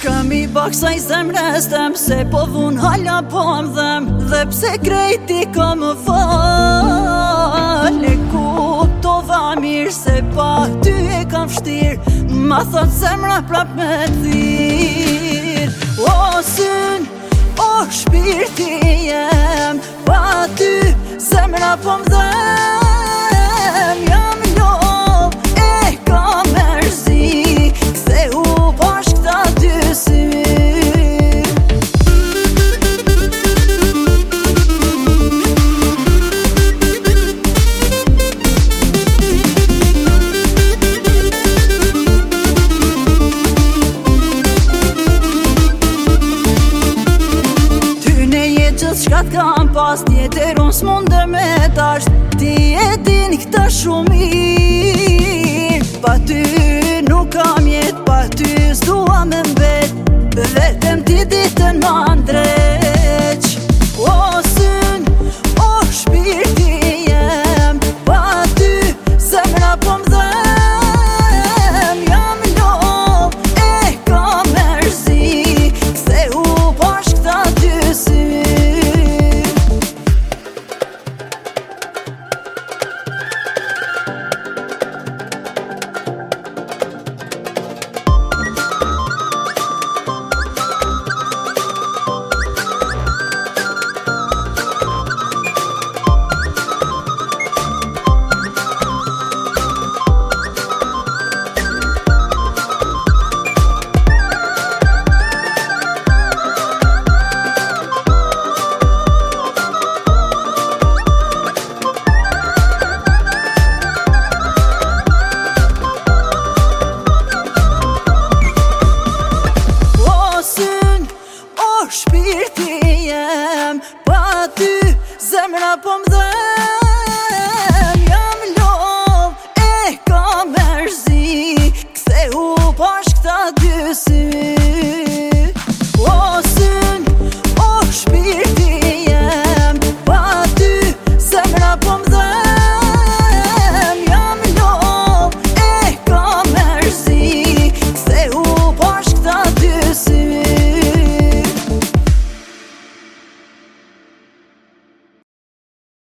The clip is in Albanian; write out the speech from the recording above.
Kam I baksaj zemres tem, se po vun hala po më dhem, dhe pse krejti ka më fal. E kuptova mirë se pa ty e kam vështir, ma thot zemra prap me thirr. O syn, o shpirti jem, pa ty zemra po më dhem. Jam lov, e kam mërzi, ktheu bashk ta dy sy. Shka t'kam pas tjetër unë s'munde me tasht, ti e din këta shumë mirë. Pa ty nuk kam jet, pa ty s'dua me mbet, vetëm ti ditën ma ndreq. O syn, o shpirti jem, pa ty zemra po m'dhem. Jam lov, e kam mërzi, ktheu bashk ta dy sy. Shpirti jem, pa ty zemra po më